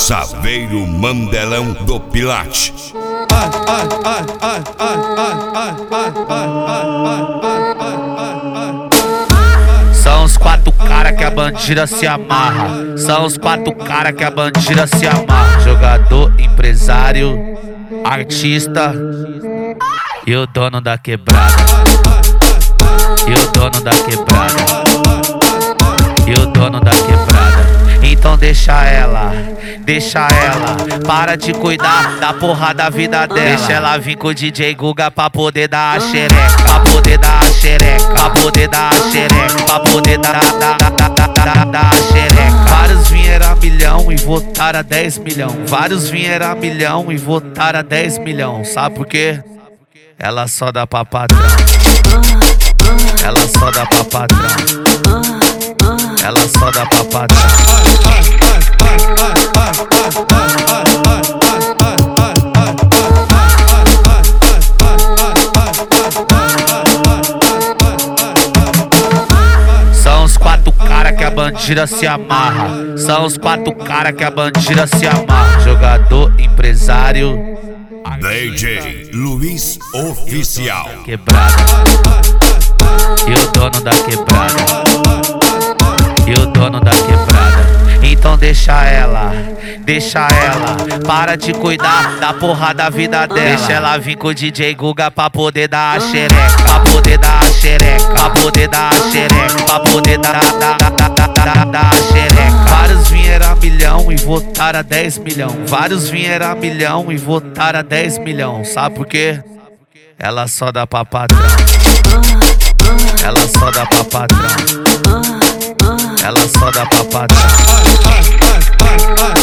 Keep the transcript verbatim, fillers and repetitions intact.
Saveiro Mandelão do Pilate. São os quatro cara que a bandida se amarra. São os quatro cara que a bandida se amarra. Jogador, empresário, artista e o dono da quebrada. E o dono da quebrada. E o dono da quebrada. Então deixa ela, deixa ela, para de cuidar da porra da vida dela. Deixa ela vir com o D J Guga pra poder dar a xereca, pra poder dar a xereca, pra poder dar a xereca, pra poder dar, dar, dar, dar, dar, dar a xereca. Vários vieram a milhão e votaram a dez milhão. Vários vieram a milhão e votaram a dez milhão. Sabe por quê? Ela só dá pra patrão. Ela só dá pra patrão. Ela só dá pra patrão. São os quatro cara que a bandida se amarra. São os quatro cara que a bandida se amarra. Jogador, empresário, D J Luiz Oficial. Quebrada. E o dono da quebrada. E o dono da quebrada. Então deixa ela, deixa ela, para de cuidar da porra da vida dela. Deixa ela vir com o D J Guga pra poder dar a xereca, pra poder dar a xereca, pra poder dar a xereca, pra poder dar, dar, dar, dar, dar, dar a xereca. Vários vieram a milhão e votaram a dez milhão. Vários vieram a milhão e votaram a dez milhão. Sabe por quê? Ela só dá pra patrão. Ela só dá pra patrão. Ela só dá pra patrão.